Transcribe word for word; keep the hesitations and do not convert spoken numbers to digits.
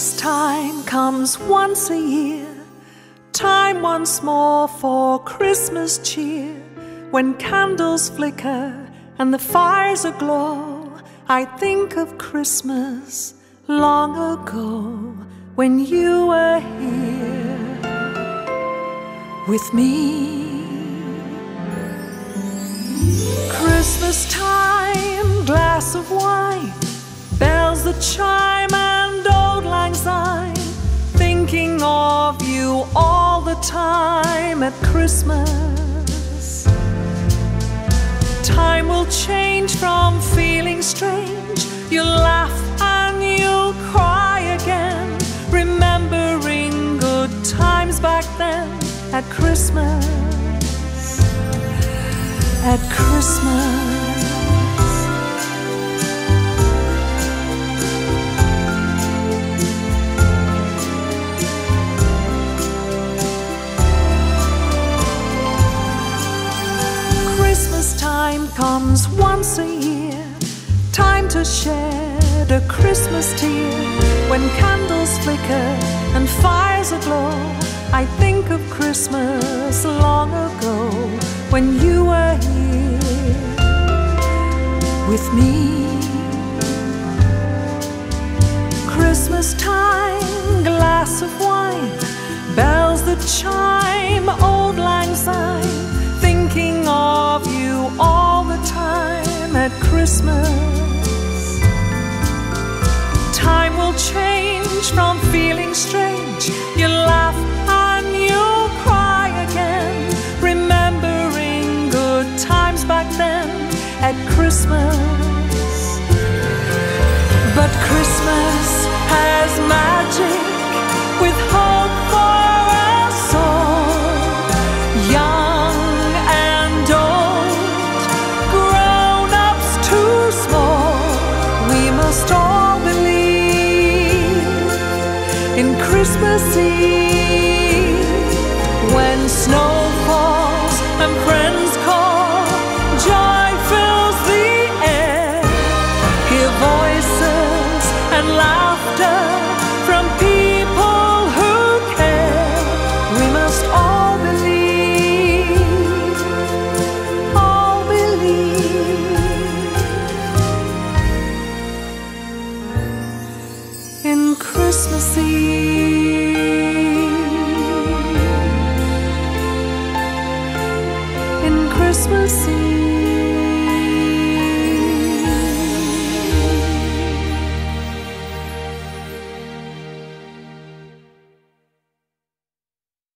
Christmas time comes once a year, time once more for Christmas cheer. When candles flicker and the fires aglow, I think of Christmas long ago, when you were here with me. Christmas time, glass of wine, bells that chime and old lang syne, thinking of you all the time at Christmas. Time will change from feeling strange, you'll laugh and you'll cry again, remembering good times back then at Christmas, at Christmas. Christmas time comes once a year, time to shed a Christmas tear. When candles flicker and fires aglow, I think of Christmas long ago, when you were here with me. Christmas time, glass of wine, bells that chime, old lang syne, thinking of you all the time at Christmas. Time will change from feeling strange, you'll laugh and you'll cry again, remembering good times back then at Christmas. But Christmas has magic with hope for us all, young and old, grown-ups too small. We must all believe in Christmas Eve, when snow falls and friends call, joy fills the air, hear voices and laughter from people who care. We must all believe, all believe in Christmas Eve, in Christmas Eve.